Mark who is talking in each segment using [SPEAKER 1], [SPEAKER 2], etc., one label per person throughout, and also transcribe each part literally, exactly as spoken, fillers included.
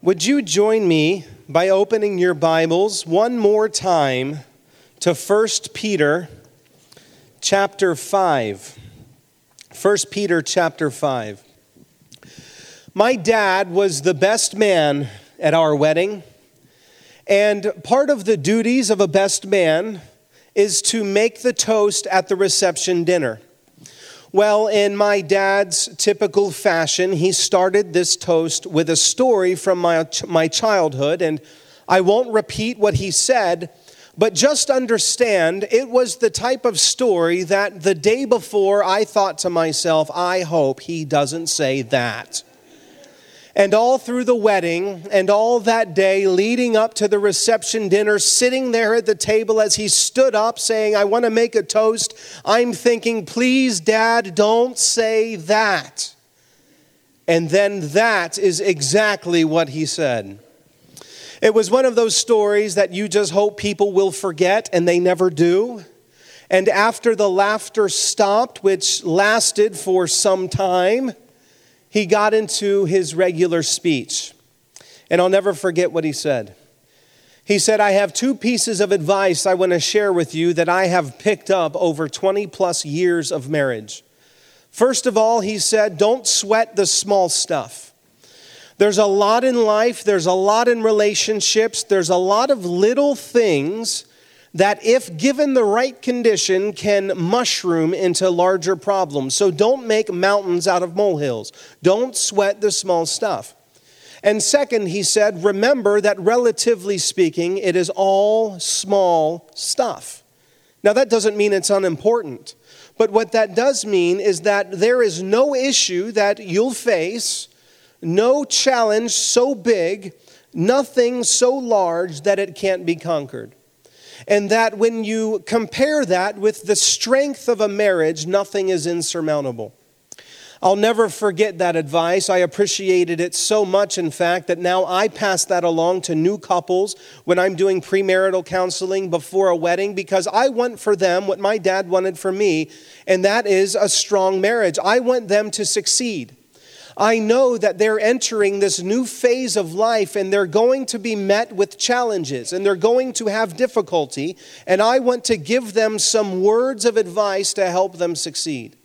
[SPEAKER 1] Would you join me by opening your Bibles one more time to First Peter chapter five. First Peter chapter five. My dad was the best man at our wedding, and part of the duties of a best man is to make the toast at the reception dinner. Well, in my dad's typical fashion, he started this toast with a story from my, my childhood, and I won't repeat what he said, but just understand it was the type of story that the day before I thought to myself, I hope he doesn't say that. And all through the wedding and all that day leading up to the reception dinner, sitting there at the table as he stood up saying, I want to make a toast, I'm thinking, please, Dad, don't say that. And then that is exactly what he said. It was one of those stories that you just hope people will forget, and they never do. And after the laughter stopped, which lasted for some time, he got into his regular speech, and I'll never forget what he said. He said, I have two pieces of advice I want to share with you that I have picked up over twenty plus years of marriage. First of all, he said, don't sweat the small stuff. There's a lot in life, there's a lot in relationships, there's a lot of little things that if given the right condition can mushroom into larger problems. So don't make mountains out of molehills. Don't sweat the small stuff. And second, he said, remember that relatively speaking, it is all small stuff. Now that doesn't mean it's unimportant, but what that does mean is that there is no issue that you'll face, no challenge so big, nothing so large that it can't be conquered. And that when you compare that with the strength of a marriage, nothing is insurmountable. I'll never forget that advice. I appreciated it so much, in fact, that now I pass that along to new couples when I'm doing premarital counseling before a wedding, because I want for them what my dad wanted for me, and that is a strong marriage. I want them to succeed. I know that they're entering this new phase of life and they're going to be met with challenges and they're going to have difficulty, and I want to give them some words of advice to help them succeed.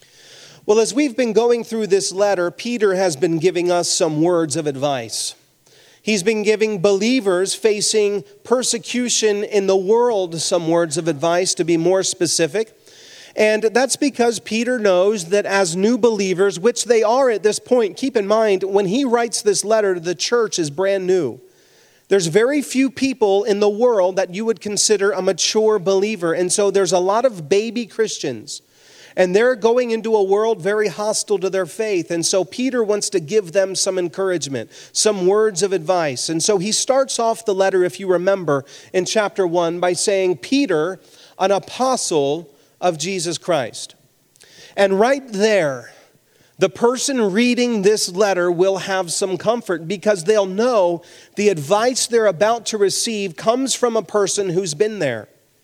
[SPEAKER 1] Well, as we've been going through this letter, Peter has been giving us some words of advice. He's been giving believers facing persecution in the world some words of advice, to be more specific. And that's because Peter knows that as new believers, which they are at this point, keep in mind, when he writes this letter, the church is brand new. There's very few people in the world that you would consider a mature believer. And so there's a lot of baby Christians. And they're going into a world very hostile to their faith. And so Peter wants to give them some encouragement, some words of advice. And so he starts off the letter, if you remember, in chapter one by saying, Peter, an apostle of Jesus Christ. And right there, the person reading this letter will have some comfort because they'll know the advice they're about to receive comes from a person who's been there.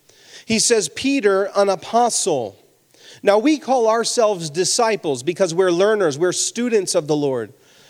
[SPEAKER 1] He says, Peter, an apostle. Now we call ourselves disciples because we're learners, we're students of the Lord.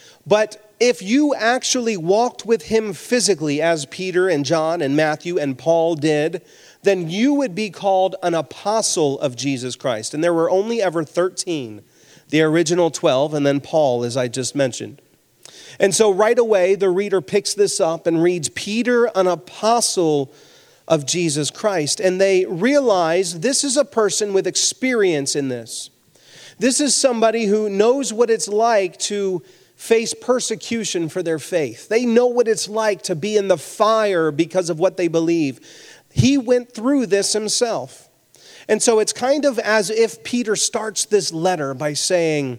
[SPEAKER 1] But if you actually walked with him physically, as Peter and John and Matthew and Paul did, then you would be called an apostle of Jesus Christ. And there were only ever thirteen, the original twelve, and then Paul, as I just mentioned. And so right away, the reader picks this up and reads, Peter, an apostle of Jesus Christ. And they realize this is a person with experience in this. This is somebody who knows what it's like to face persecution for their faith. They know what it's like to be in the fire because of what they believe. He went through this himself. And so it's kind of as if Peter starts this letter by saying,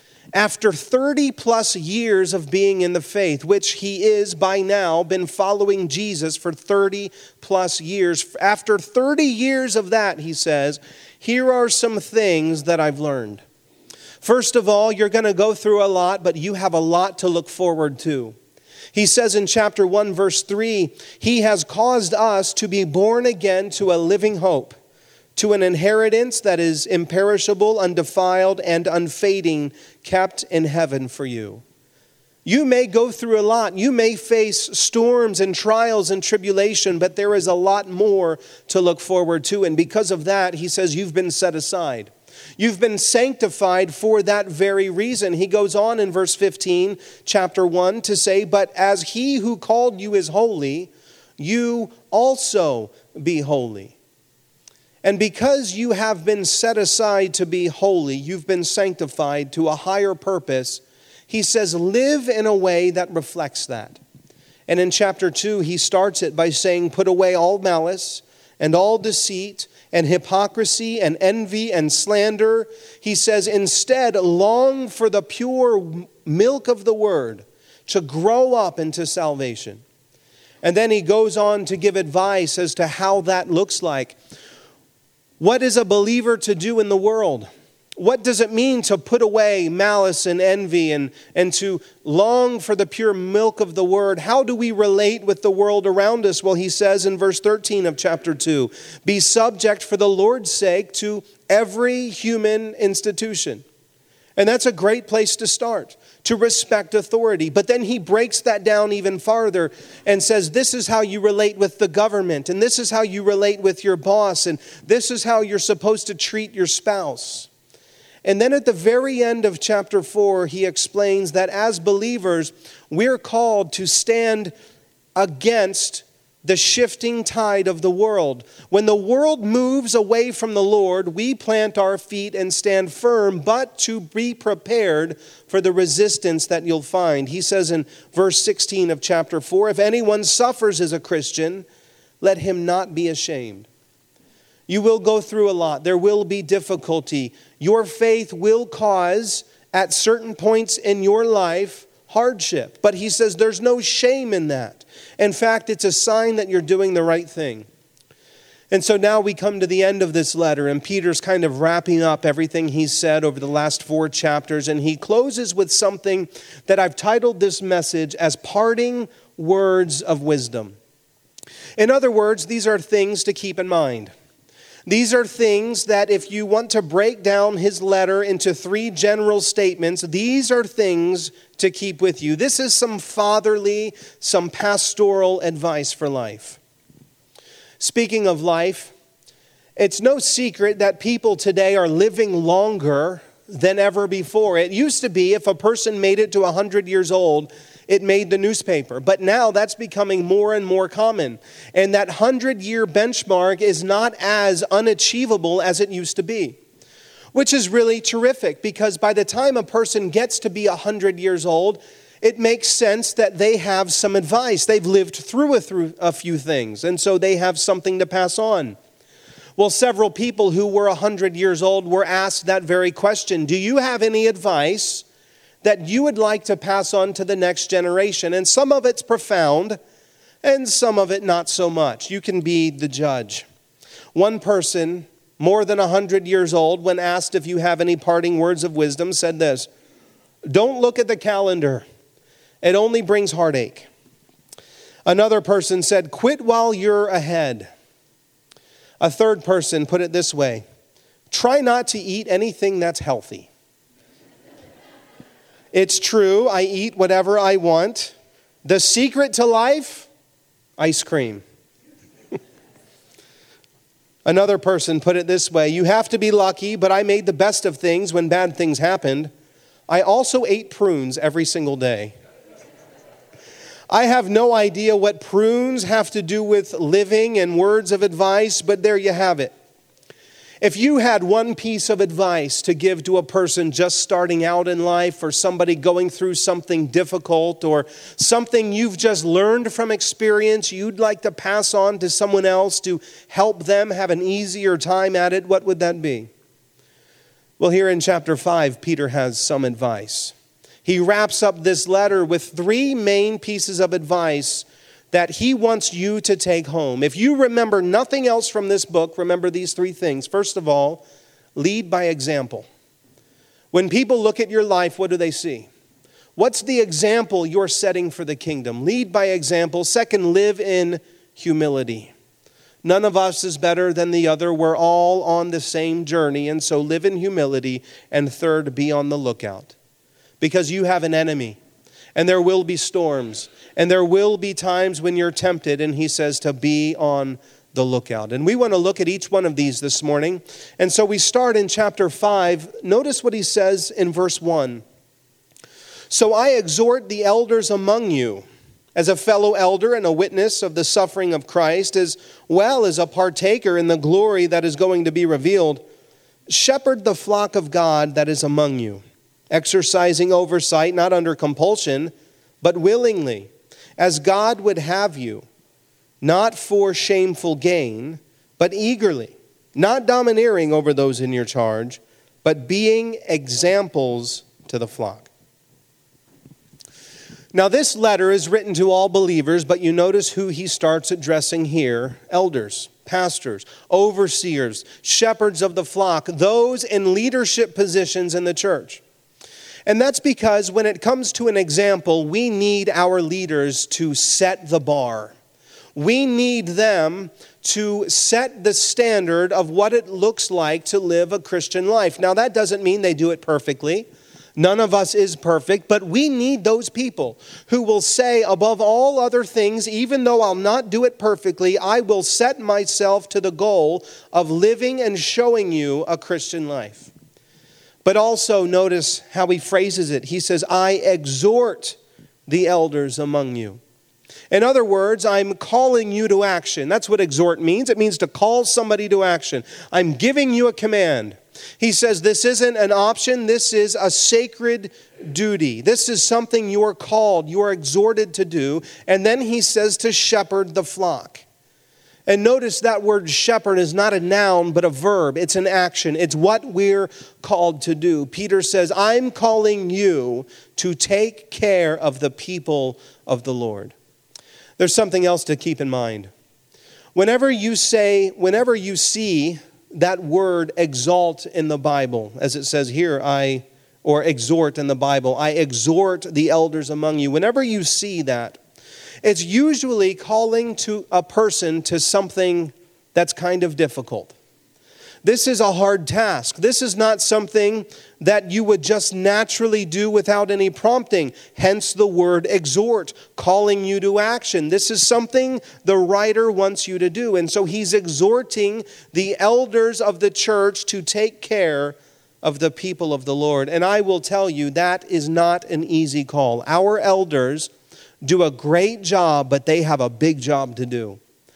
[SPEAKER 1] after thirty plus years of being in the faith, which he is by now, been following Jesus for thirty plus years. After thirty years of that, he says, here are some things that I've learned. First of all, you're going to go through a lot, but you have a lot to look forward to. He says in chapter one, verse three, he has caused us to be born again to a living hope, to an inheritance that is imperishable, undefiled, and unfading, kept in heaven for you. You may go through a lot. You may face storms and trials and tribulation, but there is a lot more to look forward to. And because of that, he says, you've been set aside. You've been sanctified for that very reason. He goes on in verse fifteen, chapter one, to say, but as he who called you is holy, you also be holy. And because you have been set aside to be holy, you've been sanctified to a higher purpose, he says, live in a way that reflects that. And in chapter two, he starts it by saying, put away all malice and all deceit and hypocrisy and envy and slander. He says, instead, long for the pure milk of the word to grow up into salvation. And then he goes on to give advice as to how that looks like. What is a believer to do in the world? What does it mean to put away malice and envy and, and to long for the pure milk of the word? How do we relate with the world around us? Well, he says in verse thirteen of chapter two, be subject for the Lord's sake to every human institution. And that's a great place to start, to respect authority. But then he breaks that down even farther and says, this is how you relate with the government, and this is how you relate with your boss, and this is how you're supposed to treat your spouse. And then at the very end of chapter four, he explains that as believers, we're called to stand against the shifting tide of the world. When the world moves away from the Lord, we plant our feet and stand firm, but to be prepared for the resistance that you'll find. He says in verse sixteen of chapter four, if anyone suffers as a Christian, let him not be ashamed. You will go through a lot. There will be difficulty. Your faith will cause, at certain points in your life, hardship. But he says there's no shame in that. In fact, it's a sign that you're doing the right thing. And so now we come to the end of this letter, and Peter's kind of wrapping up everything he's said over the last four chapters, and he closes with something that I've titled this message as parting words of wisdom. In other words, these are things to keep in mind. These are things that if you want to break down his letter into three general statements, these are things to keep with you. This is some fatherly, some pastoral advice for life. Speaking of life, it's no secret that people today are living longer than ever before. It used to be if a person made it to one hundred years old, it made the newspaper. But now that's becoming more and more common. And that hundred-year benchmark is not as unachievable as it used to be. Which is really terrific, because by the time a person gets to be one hundred years old, it makes sense that they have some advice. They've lived through a, through a few things, and so they have something to pass on. Well, several people who were one hundred years old were asked that very question. Do you have any advice that you would like to pass on to the next generation? And some of it's profound, and some of it not so much. You can be the judge. One person, more than one hundred years old, when asked if you have any parting words of wisdom, said this: don't look at the calendar. It only brings heartache. Another person said, quit while you're ahead. A third person put it this way: try not to eat anything that's healthy. It's true, I eat whatever I want. The secret to life? Ice cream. Another person put it this way: you have to be lucky, but I made the best of things when bad things happened. I also ate prunes every single day. I have no idea what prunes have to do with living and words of advice, but there you have it. If you had one piece of advice to give to a person just starting out in life, or somebody going through something difficult, or something you've just learned from experience you'd like to pass on to someone else to help them have an easier time at it, what would that be? Well, here in chapter five, Peter has some advice. He wraps up this letter with three main pieces of advice that he wants you to take home. If you remember nothing else from this book, remember these three things. First of all, lead by example. When people look at your life, what do they see? What's the example you're setting for the kingdom? Lead by example. Second, live in humility. None of us is better than the other. We're all on the same journey, and so live in humility. And third, be on the lookout, because you have an enemy. And there will be storms. And there will be times when you're tempted. And he says to be on the lookout. And we want to look at each one of these this morning. And so we start in chapter five. Notice what he says in verse one. So I exhort the elders among you, as a fellow elder and a witness of the suffering of Christ, as well as a partaker in the glory that is going to be revealed, shepherd the flock of God that is among you, exercising oversight, not under compulsion, but willingly, as God would have you, not for shameful gain, but eagerly, not domineering over those in your charge, but being examples to the flock. Now this letter is written to all believers, but you notice who he starts addressing here: elders, pastors, overseers, shepherds of the flock, those in leadership positions in the church. And that's because when it comes to an example, we need our leaders to set the bar. We need them to set the standard of what it looks like to live a Christian life. Now that doesn't mean they do it perfectly. None of us is perfect, but we need those people who will say, above all other things, even though I'll not do it perfectly, I will set myself to the goal of living and showing you a Christian life. But also notice how he phrases it. He says, I exhort the elders among you. In other words, I'm calling you to action. That's what exhort means. It means to call somebody to action. I'm giving you a command. He says this isn't an option. This is a sacred duty. This is something you are called, you are exhorted to do. And then he says to shepherd the flock. And notice that word shepherd is not a noun, but a verb. It's an action. It's what we're called to do. Peter says, I'm calling you to take care of the people of the Lord. There's something else to keep in mind. Whenever you say, whenever you see that word exalt in the Bible, as it says here, I, or exhort in the Bible, I exhort the elders among you. Whenever you see that, it's usually calling to a person to something that's kind of difficult. This is a hard task. This is not something that you would just naturally do without any prompting. Hence the word exhort, calling you to action. This is something the writer wants you to do. And so he's exhorting the elders of the church to take care of the people of the Lord. And I will tell you, that is not an easy call. Our elders do a great job, but they have a big job to do.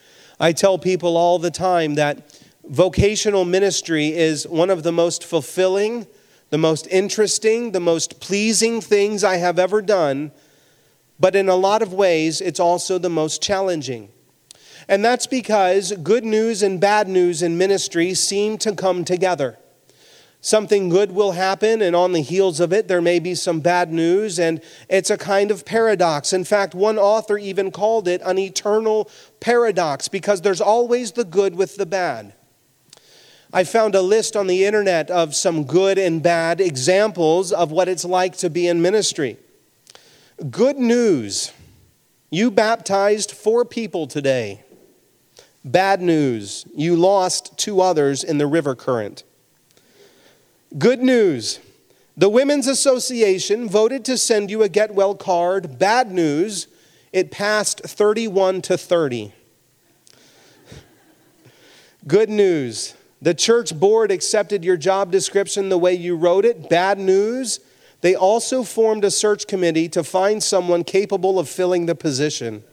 [SPEAKER 1] I tell people all the time that vocational ministry is one of the most fulfilling, the most interesting, the most pleasing things I have ever done. But in a lot of ways, it's also the most challenging. And that's because good news and bad news in ministry seem to come together. Something good will happen, and on the heels of it, there may be some bad news, and it's a kind of paradox. In fact, one author even called it an eternal paradox, because there's always the good with the bad. I found a list on the internet of some good and bad examples of what it's like to be in ministry. Good news, you baptized four people today. Bad news, you lost two others in the river current. Good news, the Women's Association voted to send you a get well card. Bad news, it passed thirty-one to thirty. Good news, the church board accepted your job description the way you wrote it. Bad news, they also formed a search committee to find someone capable of filling the position.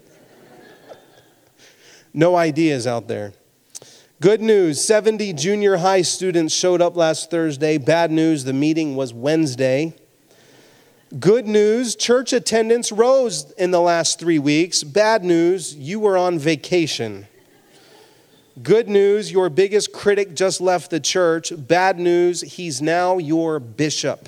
[SPEAKER 1] No ideas out there. Good news, seventy junior high students showed up last Thursday. Bad news, the meeting was Wednesday. Good news, church attendance rose in the last three weeks. Bad news, you were on vacation. Good news, your biggest critic just left the church. Bad news, he's now your bishop.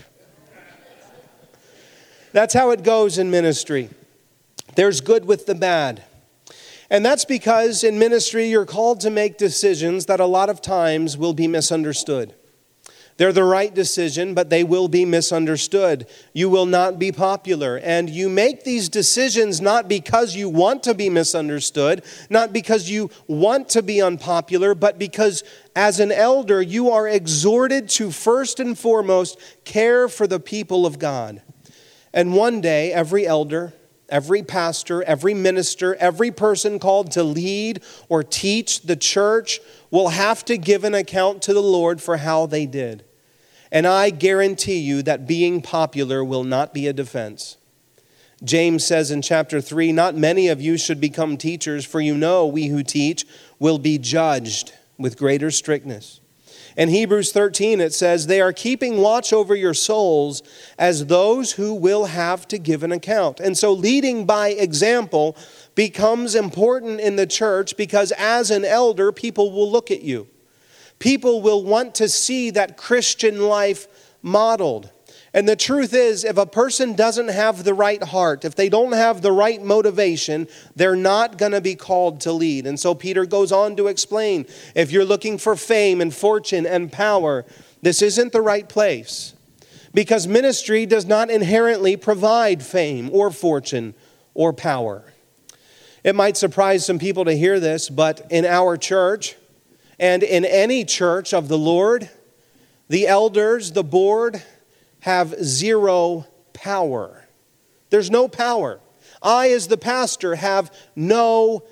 [SPEAKER 1] That's how it goes in ministry. There's good with the bad. And that's because in ministry, you're called to make decisions that a lot of times will be misunderstood. They're the right decision, but they will be misunderstood. You will not be popular. And you make these decisions not because you want to be misunderstood, not because you want to be unpopular, but because as an elder, you are exhorted to first and foremost care for the people of God. And one day, every elder, every pastor, every minister, every person called to lead or teach the church will have to give an account to the Lord for how they did. And I guarantee you that being popular will not be a defense. James says in chapter three, not many of you should become teachers, for you know we who teach will be judged with greater strictness. In Hebrews thirteen, it says, they are keeping watch over your souls as those who will have to give an account. And so leading by example becomes important in the church because as an elder, people will look at you. People will want to see that Christian life modeled. And the truth is, if a person doesn't have the right heart, if they don't have the right motivation, they're not going to be called to lead. And so Peter goes on to explain, if you're looking for fame and fortune and power, this isn't the right place. Because ministry does not inherently provide fame or fortune or power. It might surprise some people to hear this, but in our church and in any church of the Lord, the elders, the board, have zero power. There's no power. I, as the pastor, have no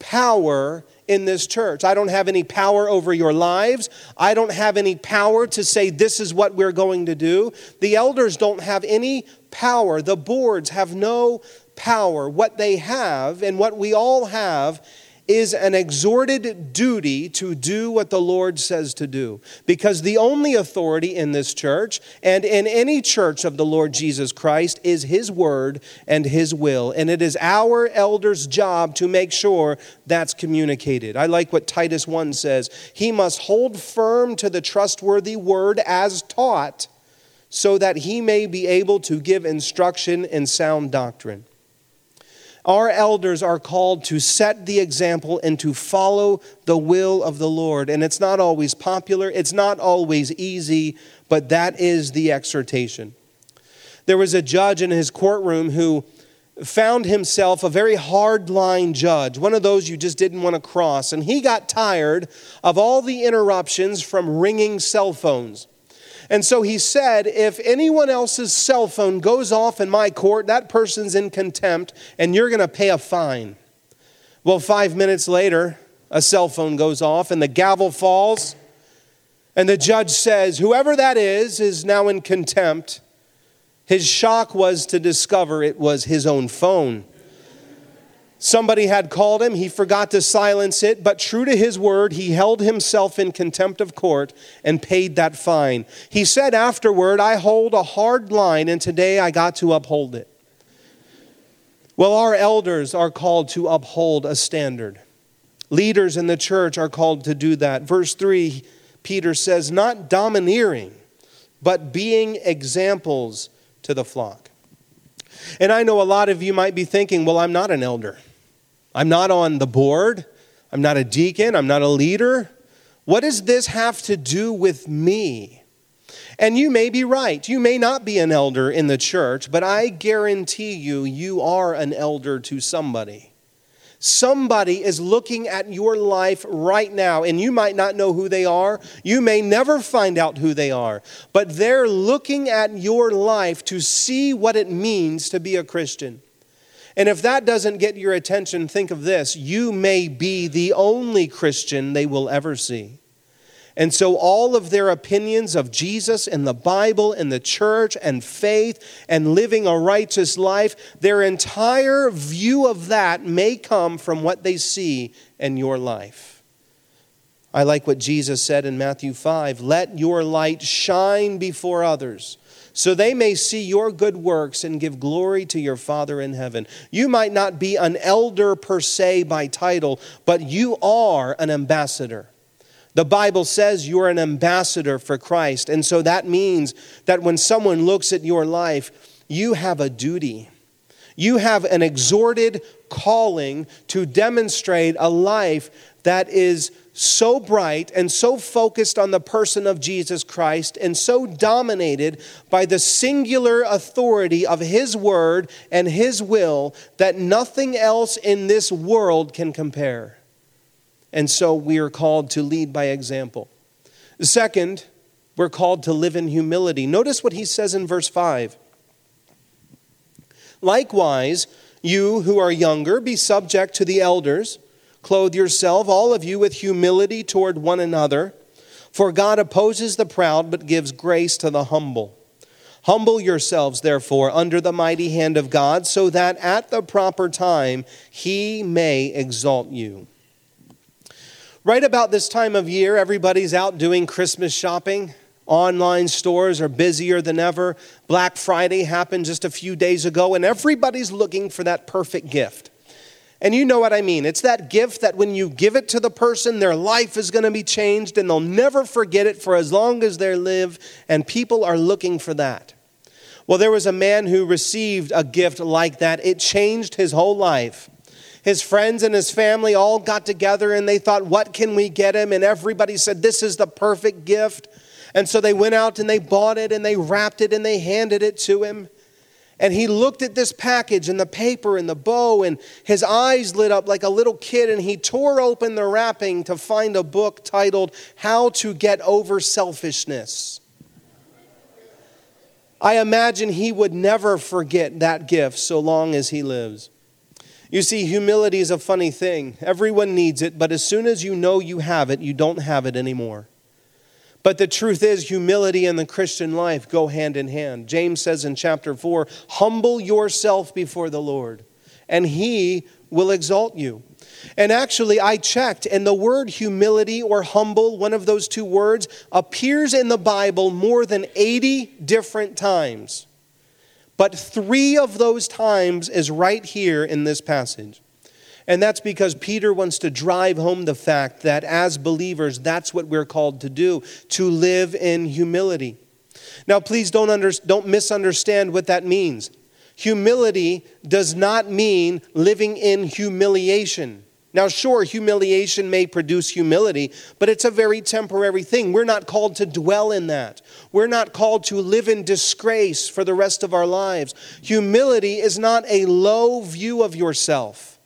[SPEAKER 1] power in this church. I don't have any power over your lives. I don't have any power to say this is what we're going to do. The elders don't have any power. The boards have no power. What they have and what we all have is an exhorted duty to do what the Lord says to do. Because the only authority in this church and in any church of the Lord Jesus Christ is His word and His will. And it is our elders' job to make sure that's communicated. I like what Titus one says. He must hold firm to the trustworthy word as taught, so that he may be able to give instruction in sound doctrine. Our elders are called to set the example and to follow the will of the Lord. And it's not always popular, it's not always easy, but that is the exhortation. There was a judge in his courtroom who found himself a very hard-line judge, one of those you just didn't want to cross. And he got tired of all the interruptions from ringing cell phones. And so he said, if anyone else's cell phone goes off in my court, that person's in contempt and you're going to pay a fine. Well, five minutes later, a cell phone goes off and the gavel falls. And the judge says, whoever that is, is now in contempt. His shock was to discover it was his own phone. Somebody had called him, he forgot to silence it, but true to his word, he held himself in contempt of court and paid that fine. He said afterward, I hold a hard line and today I got to uphold it. Well, our elders are called to uphold a standard. Leaders in the church are called to do that. Verse three, Peter says, not domineering, but being examples to the flock. And I know a lot of you might be thinking, well, I'm not an elder. I'm not on the board. I'm not a deacon. I'm not a leader. What does this have to do with me? And you may be right. You may not be an elder in the church, but I guarantee you, you are an elder to somebody. Somebody is looking at your life right now, and you might not know who they are. You may never find out who they are, but they're looking at your life to see what it means to be a Christian. And if that doesn't get your attention, think of this. You may be the only Christian they will ever see. And so all of their opinions of Jesus and the Bible and the church and faith and living a righteous life, their entire view of that may come from what they see in your life. I like what Jesus said in Matthew five, let your light shine before others, so they may see your good works and give glory to your Father in heaven. You might not be an elder per se by title, but you are an ambassador. The Bible says you're an ambassador for Christ. And so that means that when someone looks at your life, you have a duty. You have an exhorted calling to demonstrate a life that is so bright and so focused on the person of Jesus Christ and so dominated by the singular authority of His word and His will that nothing else in this world can compare. And so we are called to lead by example. Second, we're called to live in humility. Notice what he says in verse five. Likewise, you who are younger, be subject to the elders. Clothe yourself, all of you, with humility toward one another. For God opposes the proud, but gives grace to the humble. Humble yourselves, therefore, under the mighty hand of God, so that at the proper time he may exalt you. Right about this time of year, everybody's out doing Christmas shopping. Online stores are busier than ever. Black Friday happened just a few days ago, and everybody's looking for that perfect gift. And you know what I mean. It's that gift that when you give it to the person, their life is going to be changed, and they'll never forget it for as long as they live, and people are looking for that. Well, there was a man who received a gift like that. It changed his whole life. His friends and his family all got together, and they thought, what can we get him? And everybody said, this is the perfect gift. And so they went out and they bought it and they wrapped it and they handed it to him. And he looked at this package and the paper and the bow, and his eyes lit up like a little kid, and he tore open the wrapping to find a book titled How to Get Over Selfishness. I imagine he would never forget that gift so long as he lives. You see, humility is a funny thing. Everyone needs it, but as soon as you know you have it, you don't have it anymore. But the truth is, humility and the Christian life go hand in hand. James says in chapter four, humble yourself before the Lord, and he will exalt you. And actually, I checked, and the word humility or humble, one of those two words, appears in the Bible more than eighty different times. But three of those times is right here in this passage. And that's because Peter wants to drive home the fact that as believers, that's what we're called to do, to live in humility. Now, please don't, under, don't misunderstand what that means. Humility does not mean living in humiliation. Now, sure, humiliation may produce humility, but it's a very temporary thing. We're not called to dwell in that. We're not called to live in disgrace for the rest of our lives. Humility is not a low view of yourself.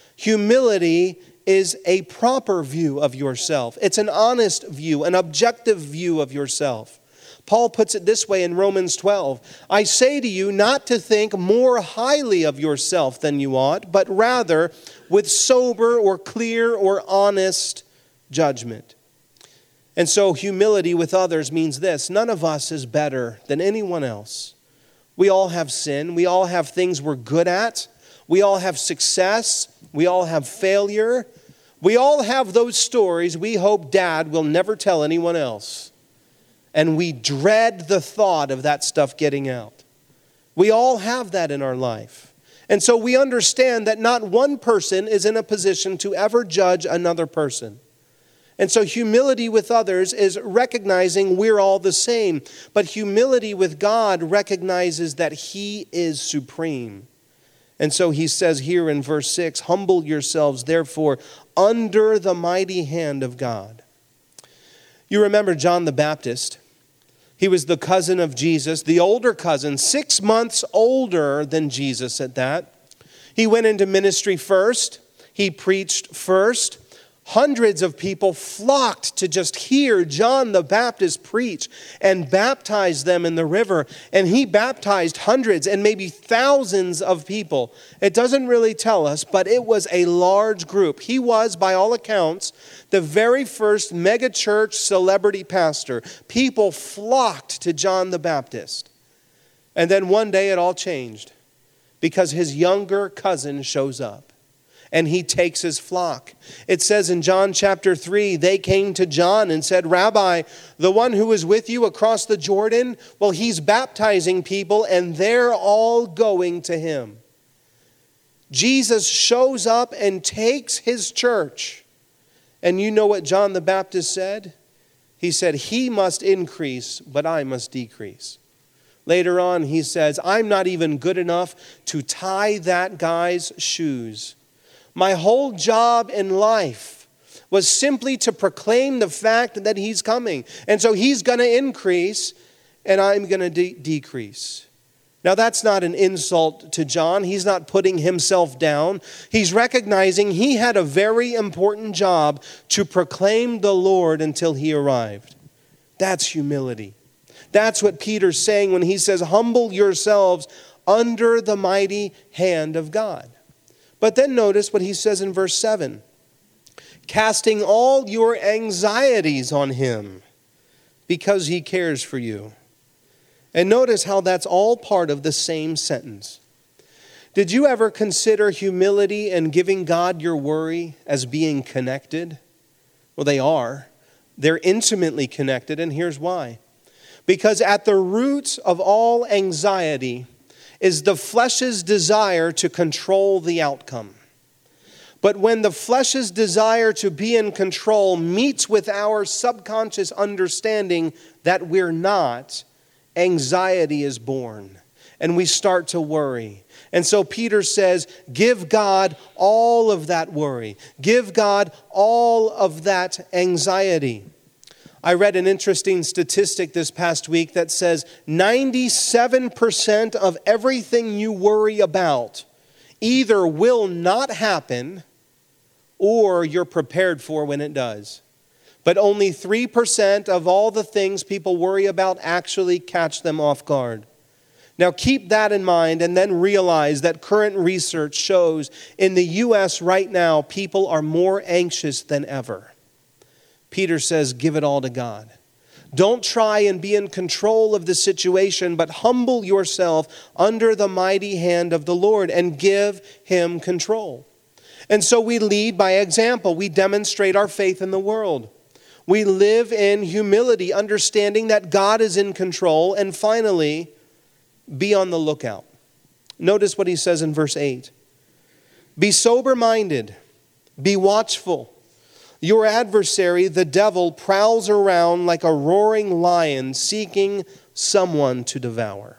[SPEAKER 1] Humility is a proper view of yourself. It's an honest view, an objective view of yourself. Paul puts it this way in Romans twelve, I say to you not to think more highly of yourself than you ought, but rather with sober or clear or honest judgment. And so humility with others means this: none of us is better than anyone else. We all have sin. We all have things we're good at. We all have success. We all have failure. We all have those stories we hope Dad will never tell anyone else. And we dread the thought of that stuff getting out. We all have that in our life. And so we understand that not one person is in a position to ever judge another person. And so humility with others is recognizing we're all the same. But humility with God recognizes that He is supreme. And so he says here in verse six, humble yourselves, therefore, under the mighty hand of God. You remember John the Baptist. He was the cousin of Jesus, the older cousin, six months older than Jesus at that. He went into ministry first. He preached first. Hundreds of people flocked to just hear John the Baptist preach and baptize them in the river. And he baptized hundreds and maybe thousands of people. It doesn't really tell us, but it was a large group. He was, by all accounts, the very first megachurch celebrity pastor. People flocked to John the Baptist. And then one day it all changed because his younger cousin shows up. And he takes his flock. It says in John chapter three, they came to John and said, Rabbi, the one who was with you across the Jordan, well, he's baptizing people and they're all going to him. Jesus shows up and takes his church. And you know what John the Baptist said? He said, he must increase, but I must decrease. Later on, he says, I'm not even good enough to tie that guy's shoes. My whole job in life was simply to proclaim the fact that he's coming. And so he's going to increase and I'm going to de- decrease. Now that's not an insult to John. He's not putting himself down. He's recognizing he had a very important job to proclaim the Lord until he arrived. That's humility. That's what Peter's saying when he says, humble yourselves under the mighty hand of God. But then notice what he says in verse seven. Casting all your anxieties on him because he cares for you. And notice how that's all part of the same sentence. Did you ever consider humility and giving God your worry as being connected? Well, they are. They're intimately connected, and here's why. Because at the root of all anxiety is the flesh's desire to control the outcome. But when the flesh's desire to be in control meets with our subconscious understanding that we're not, anxiety is born, and we start to worry. And so Peter says, give God all of that worry. Give God all of that anxiety. I read an interesting statistic this past week that says ninety-seven percent of everything you worry about either will not happen or you're prepared for when it does. But only three percent of all the things people worry about actually catch them off guard. Now keep that in mind and then realize that current research shows in the U S right now, people are more anxious than ever. Peter says, give it all to God. Don't try and be in control of the situation, but humble yourself under the mighty hand of the Lord and give him control. And so we lead by example. We demonstrate our faith in the world. We live in humility, understanding that God is in control. And finally, be on the lookout. Notice what he says in verse eight. Be sober-minded. Be watchful. Your adversary, the devil, prowls around like a roaring lion seeking someone to devour.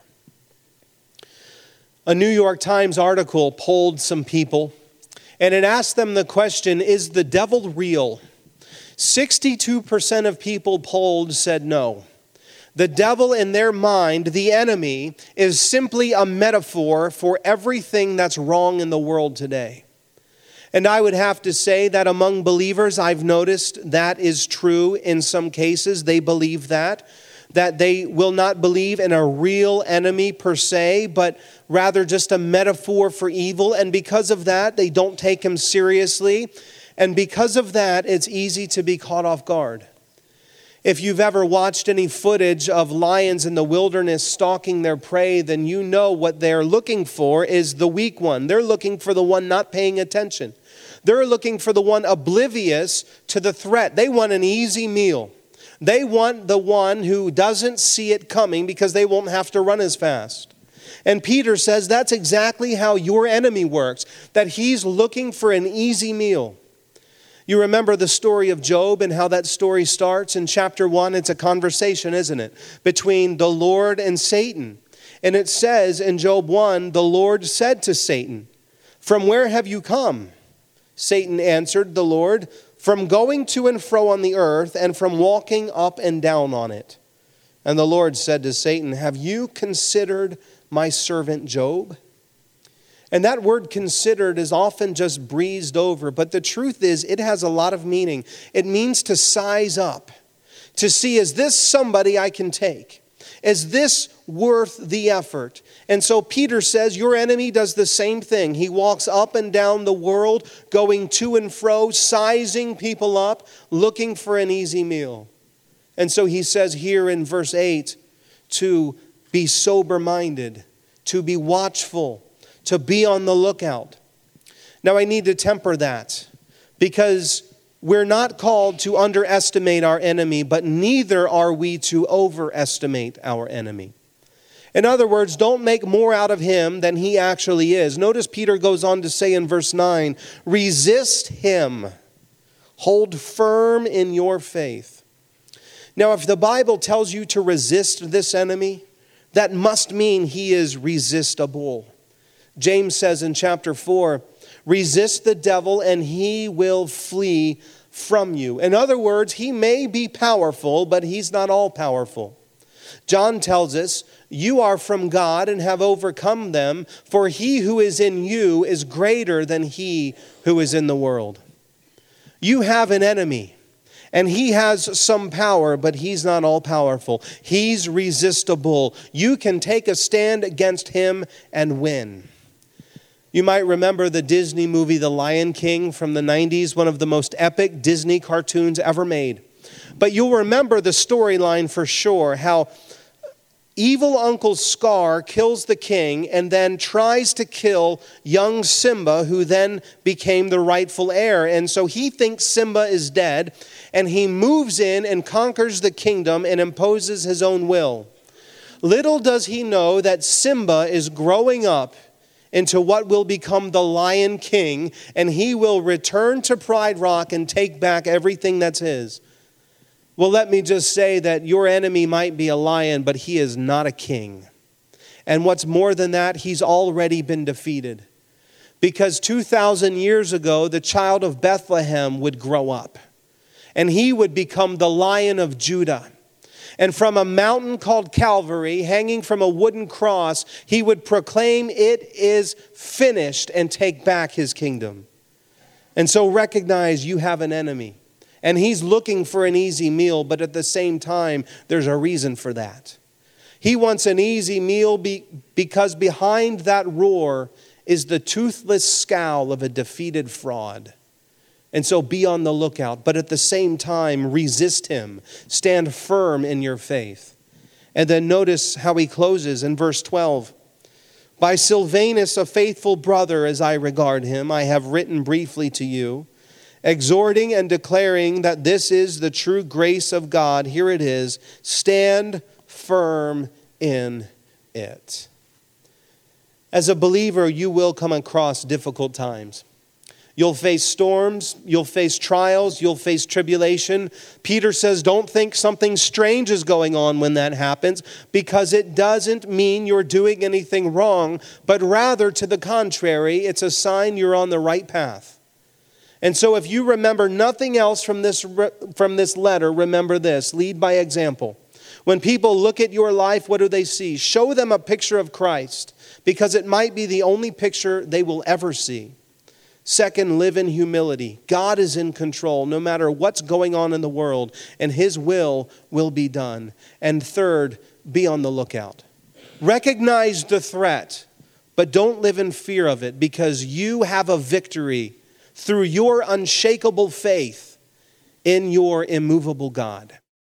[SPEAKER 1] A New York Times article polled some people, and it asked them the question, is the devil real? sixty-two percent of people polled said no. The devil in their mind, the enemy, is simply a metaphor for everything that's wrong in the world today. And I would have to say that among believers, I've noticed that is true in some cases. They believe that, that they will not believe in a real enemy per se, but rather just a metaphor for evil. And because of that, they don't take him seriously. And because of that, it's easy to be caught off guard. If you've ever watched any footage of lions in the wilderness stalking their prey, then you know what they're looking for is the weak one. They're looking for the one not paying attention. They're looking for the one oblivious to the threat. They want an easy meal. They want the one who doesn't see it coming because they won't have to run as fast. And Peter says that's exactly how your enemy works, that he's looking for an easy meal. You remember the story of Job and how that story starts? In chapter one, it's a conversation, isn't it? Between the Lord and Satan. And it says in Job one, the Lord said to Satan, "From where have you come?" Satan answered the Lord, "From going to and fro on the earth and from walking up and down on it." And the Lord said to Satan, "Have you considered my servant Job?" And that word considered is often just breezed over, but the truth is it has a lot of meaning. It means to size up, to see, is this somebody I can take? Is this worth the effort? And so Peter says your enemy does the same thing. He walks up and down the world, going to and fro, sizing people up, looking for an easy meal. And so he says here in verse eight, to be sober-minded, to be watchful, to be on the lookout. Now I need to temper that because we're not called to underestimate our enemy, but neither are we to overestimate our enemy. In other words, don't make more out of him than he actually is. Notice Peter goes on to say in verse nine, resist him, hold firm in your faith. Now if the Bible tells you to resist this enemy, that must mean he is resistible. James says in chapter four, resist the devil and he will flee from you. In other words, he may be powerful, but he's not all powerful. John tells us, you are from God and have overcome them, for he who is in you is greater than he who is in the world. You have an enemy. And he has some power, but he's not all powerful. He's resistible. You can take a stand against him and win. You might remember the Disney movie The Lion King from the nineties, one of the most epic Disney cartoons ever made. But you'll remember the storyline for sure, how evil Uncle Scar kills the king and then tries to kill young Simba, who then became the rightful heir. And so he thinks Simba is dead, and he moves in and conquers the kingdom and imposes his own will. Little does he know that Simba is growing up into what will become the Lion King, and he will return to Pride Rock and take back everything that's his. Well, let me just say that your enemy might be a lion, but he is not a king. And what's more than that, he's already been defeated. Because two thousand years ago, the child of Bethlehem would grow up, and he would become the Lion of Judah. And from a mountain called Calvary, hanging from a wooden cross, he would proclaim, "It is finished," and take back his kingdom. And so recognize you have an enemy. And he's looking for an easy meal, but at the same time, there's a reason for that. He wants an easy meal be, because behind that roar is the toothless scowl of a defeated fraud. And so be on the lookout, but at the same time, resist him. Stand firm in your faith. And then notice how he closes in verse twelve. By Silvanus, a faithful brother as I regard him, I have written briefly to you, exhorting and declaring that this is the true grace of God. Here it is. Stand firm in it. As a believer, you will come across difficult times. You'll face storms, you'll face trials, you'll face tribulation. Peter says, don't think something strange is going on when that happens, because it doesn't mean you're doing anything wrong, but rather to the contrary, it's a sign you're on the right path. And so if you remember nothing else from this, from this letter, remember this: lead by example. When people look at your life, what do they see? Show them a picture of Christ, because it might be the only picture they will ever see. Second, live in humility. God is in control no matter what's going on in the world, and his will will be done. And third, be on the lookout. Recognize the threat, but don't live in fear of it, because you have a victory through your unshakable faith in your immovable God.